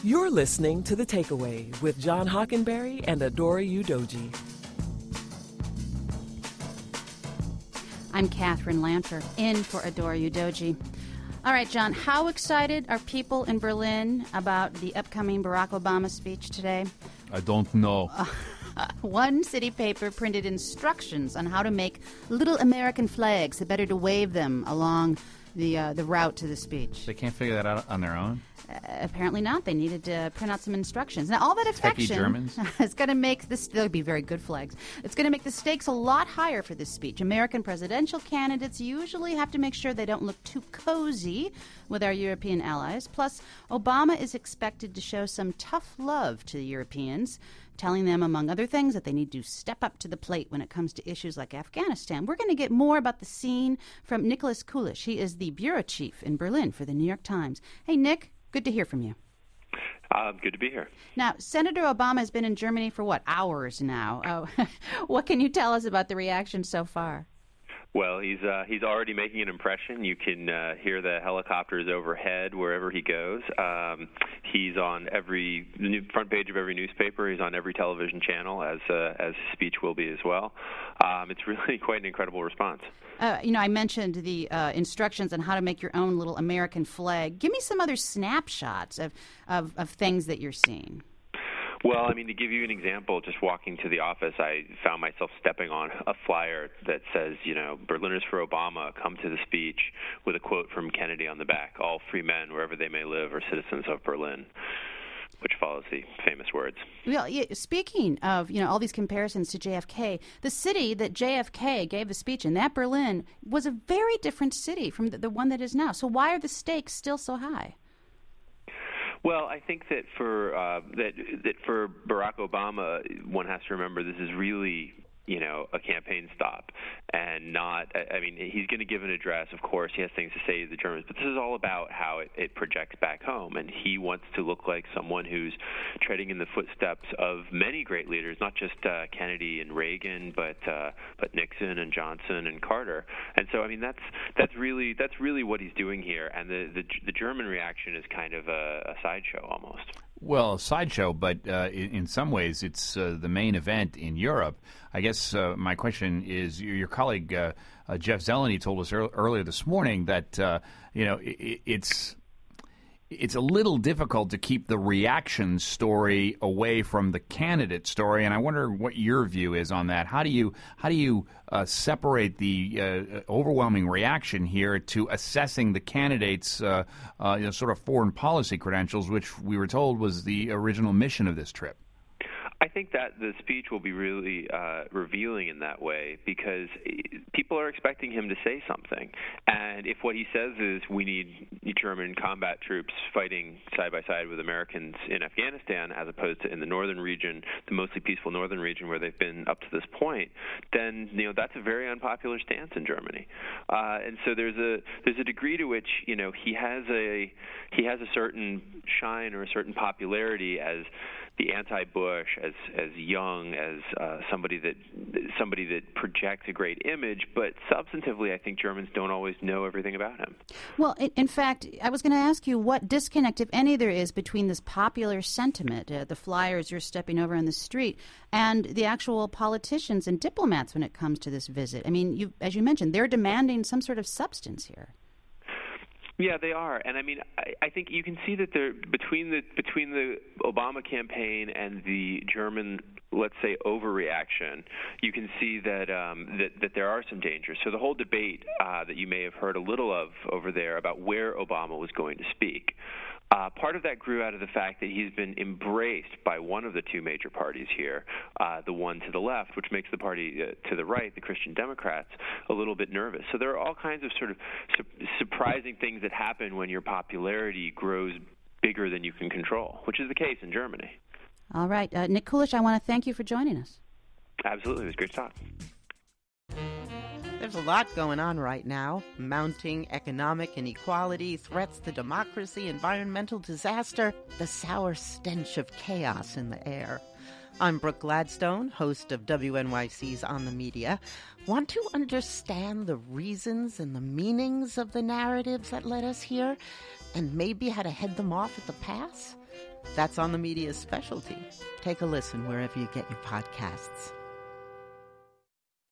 You're listening to The Takeaway with John Hockenberry and Adora Udoji. I'm Catherine Lanter, in for Adora Udoji. All right, John, how excited are people in Berlin about the upcoming Barack Obama speech today? I don't know. One city paper printed instructions on how to make little American flags, the better to wave them along the route to the speech. They can't figure that out on their own? Apparently not. They needed to print out some instructions. Now, all that affection Germans. is going to make this, they'll be very good flags. It's going to make the stakes a lot higher for this speech. American presidential candidates usually have to make sure they don't look too cozy with our European allies. Plus, Obama is expected to show some tough love to the Europeans, telling them, among other things, that they need to step up to the plate when it comes to issues like Afghanistan. We're going to get more about the scene from Nicholas Kulisch. He is the bureau chief in Berlin for the New York Times. Hey, Nick. Good to hear from you. Good to be here. Now, Senator Obama has been in Germany for, hours now. What can you tell us about the reaction so far? Well, he's already making an impression. You can hear the helicopters overhead wherever he goes. He's on the front page of every newspaper. He's on every television channel, as his speech will be as well. It's really quite an incredible response. I mentioned the instructions on how to make your own little American flag. Give me some other snapshots of things that you're seeing. Well, I mean, to give you an example, just walking to the office, I found myself stepping on a flyer that says, Berliners for Obama, come to the speech, with a quote from Kennedy on the back, all free men, wherever they may live, are citizens of Berlin, which follows the famous words. Well, speaking of, all these comparisons to JFK, the city that JFK gave the speech in, that Berlin, was a very different city from the one that is now. So why are the stakes still so high? Well, I think that for Barack Obama, one has to remember this is really a campaign stop, and not. I mean, he's going to give an address. Of course, he has things to say to the Germans, but this is all about how it projects back home, and he wants to look like someone who's treading in the footsteps of many great leaders, not just Kennedy and Reagan, but Nixon and Johnson and Carter. And so, I mean, that's really what he's doing here, and the German reaction is kind of a sideshow almost. Well, a sideshow, but in some ways it's the main event in Europe. I guess my question is, your colleague Jeff Zeleny told us earlier this morning that it's a little difficult to keep the reaction story away from the candidate story, and I wonder what your view is on that. How do you separate the overwhelming reaction here to assessing the candidates' sort of foreign policy credentials, which we were told was the original mission of this trip? I think that the speech will be really revealing in that way, because people are expecting him to say something. And if what he says is we need German combat troops fighting side by side with Americans in Afghanistan, as opposed to in the northern region, the mostly peaceful northern region where they've been up to this point, then that's a very unpopular stance in Germany. And so there's a degree to which he has a certain shine or a certain popularity as the anti-Bush, as young, as somebody that projects a great image, but substantively, I think Germans don't always know everything about him. Well, in fact, I was going to ask you what disconnect, if any, there is between this popular sentiment, the flyers you're stepping over on the street, and the actual politicians and diplomats when it comes to this visit. I mean, as you mentioned, they're demanding some sort of substance here. Yeah, they are, and I mean, I think you can see that they're between the Obama campaign and the German, let's say, overreaction. You can see that that there are some dangers. So the whole debate that you may have heard a little of over there about where Obama was going to speak. Part of that grew out of the fact that he's been embraced by one of the two major parties here, the one to the left, which makes the party to the right, the Christian Democrats, a little bit nervous. So there are all kinds of sort of surprising things that happen when your popularity grows bigger than you can control, which is the case in Germany. All right. Nick Kulisch, I want to thank you for joining us. Absolutely. It was great to talk. There's a lot going on right now. Mounting economic inequality, threats to democracy, environmental disaster, the sour stench of chaos in the air. I'm Brooke Gladstone, host of WNYC's On the Media. Want to understand the reasons and the meanings of the narratives that led us here, and maybe how to head them off at the pass? That's On the Media's specialty. Take a listen wherever you get your podcasts.